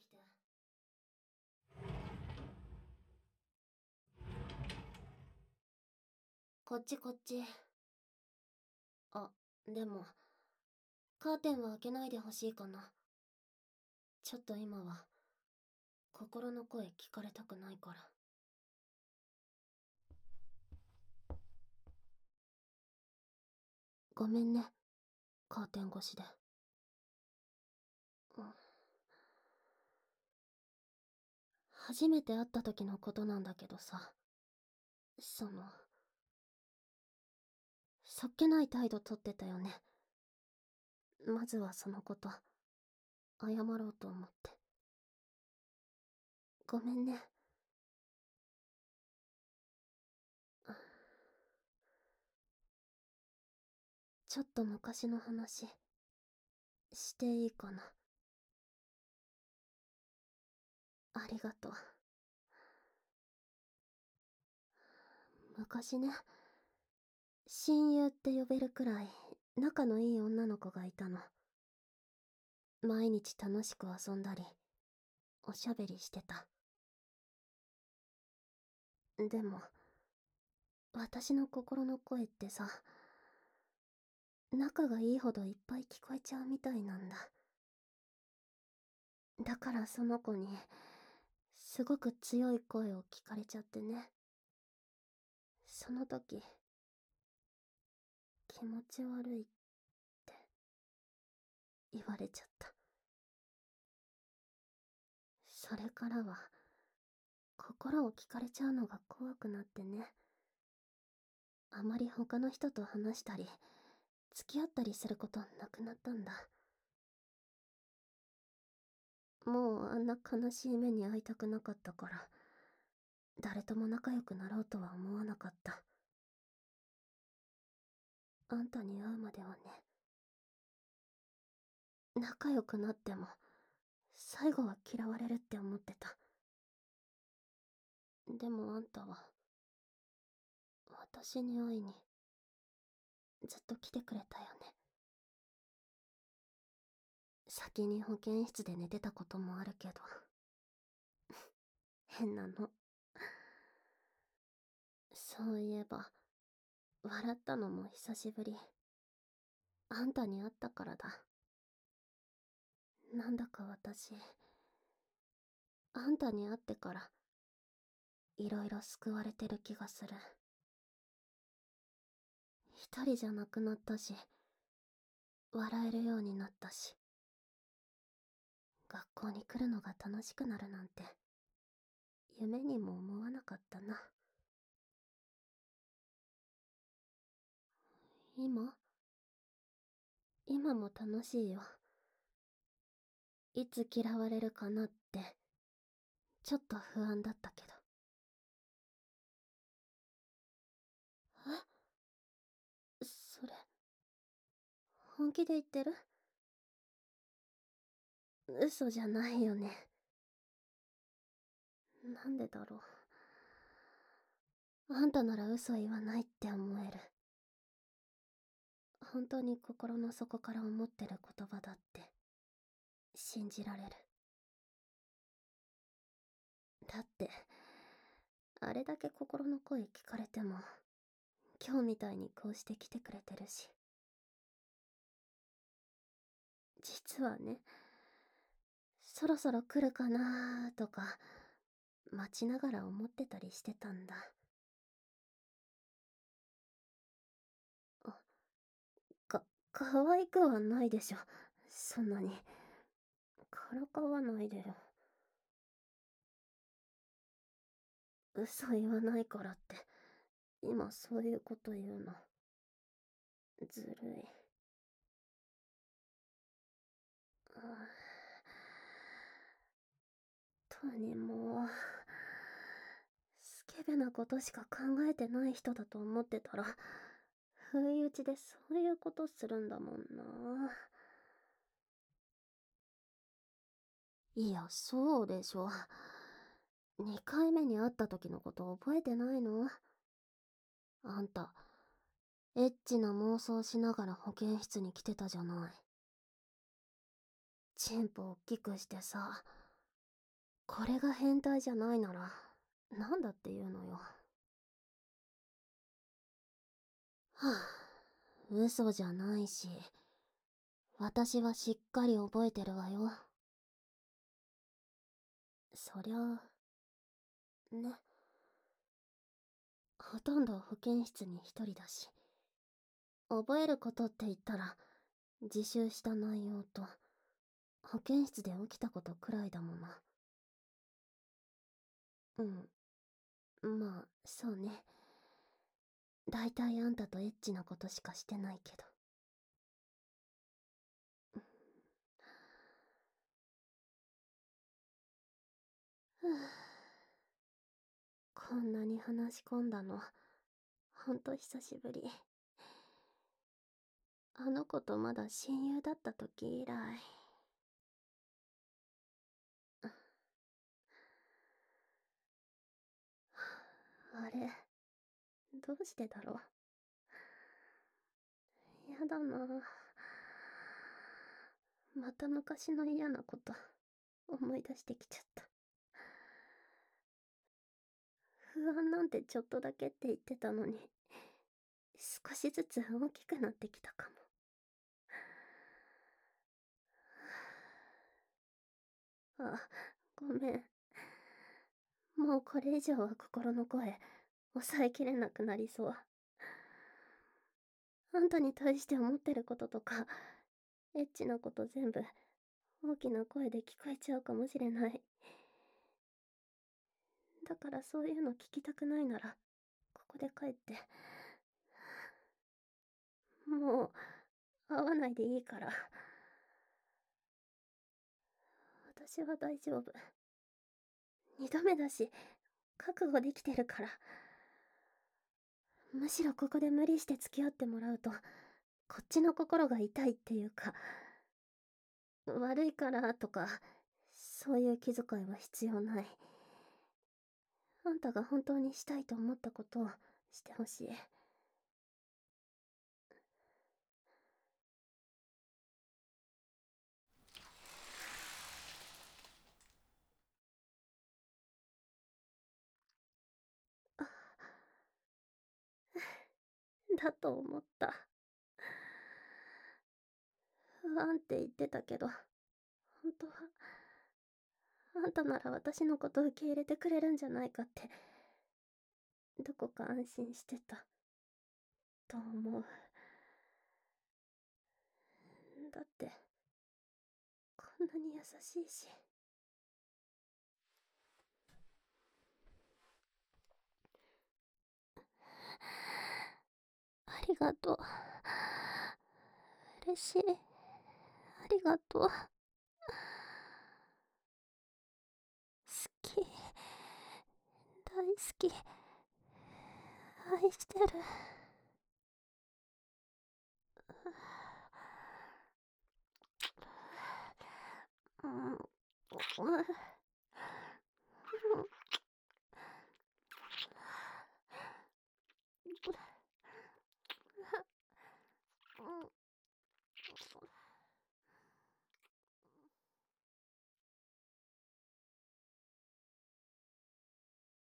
きて。こっちこっち。あ、でも、カーテンは開けないでほしいかな。ちょっと今は、心の声聞かれたくないから。ごめんね、カーテン越しで。初めて会った時のことなんだけどさ、そっけない態度とってたよね。まずはそのこと、謝ろうと思って。ごめんね。ちょっと昔の話、していいかな。ありがとう。昔ね、親友って呼べるくらい仲のいい女の子がいたの。毎日楽しく遊んだり、おしゃべりしてた。でも、私の心の声ってさ、仲がいいほどいっぱい聞こえちゃうみたいなんだ。だからその子に、すごく強い声を聞かれちゃってね。その時、気持ち悪いって言われちゃった。それからは、心を聞かれちゃうのが怖くなってね。あまり他の人と話したり、付き合ったりすることなくなったんだ。もうあんな悲しい目に遭いたくなかったから、誰とも仲良くなろうとは思わなかった。あんたに会うまではね。仲良くなっても、最後は嫌われるって思ってた。でもあんたは、私に会いに、ずっと来てくれたよね。先に保健室で寝てたこともあるけど、変なの。そういえば、笑ったのも久しぶり。あんたに会ったからだ。なんだか私、あんたに会ってから、いろいろ救われてる気がする。一人じゃなくなったし、笑えるようになったし、学校に来るのが楽しくなるなんて、夢にも思わなかったな。今今も楽しいよ。いつ嫌われるかなって、ちょっと不安だったけど。え、それ、本気で言ってる？嘘じゃないよね。なんでだろう。あんたなら嘘言わないって思える。本当に心の底から思ってる言葉だって信じられる。だってあれだけ心の声聞かれても今日みたいにこうして来てくれてるし。実はね、そろそろ来るかなーとか待ちながら思ってたりしてたんだ。あ、可愛くはないでしょ、そんなに。からかわないでよ。嘘言わないからって今そういうこと言うのずるい。とにもうスケベなことしか考えてない人だと思ってたら、不意打ちでそういうことするんだもんな。いや、そうでしょ。2回目に会った時のこと覚えてないの？あんた、エッチな妄想しながら保健室に来てたじゃない。チンポおっきくしてさ、 これが変態じゃないなら、なんだって言うのよ。はぁ、嘘じゃないし、私はしっかり覚えてるわよ。そりゃあ、ね。ほとんど保健室に一人だし。覚えることって言ったら、自習した内容と、保健室で起きたことくらいだもの。うん。まあ、そうね。だいたいあんたとエッチなことしかしてないけど。ふぅ。こんなに話し込んだの、ほんと久しぶり。あの子とまだ親友だった時以来。あれ、どうしてだろう。やだな。また昔の嫌なこと思い出してきちゃった。不安なんてちょっとだけって言ってたのに、少しずつ大きくなってきたかも。あ、ごめん。もうこれ以上は心の声、抑えきれなくなりそう。あんたに対して思ってることとか、エッチなこと全部、大きな声で聞こえちゃうかもしれない。だからそういうの聞きたくないなら、ここで帰って。もう、会わないでいいから。私は大丈夫。二度目だし、覚悟できてるから。むしろここで無理して付き合ってもらうと、こっちの心が痛いっていうか、悪いからとか、そういう気遣いは必要ない。あんたが本当にしたいと思ったことをしてほしい。だと思った。不安って言ってたけど、本当は、あんたなら私のこと受け入れてくれるんじゃないかって、どこか安心してた。と思う。だって、こんなに優しいし。ありがとう。嬉しい。ありがとう。好き。大好き。愛してる。うん。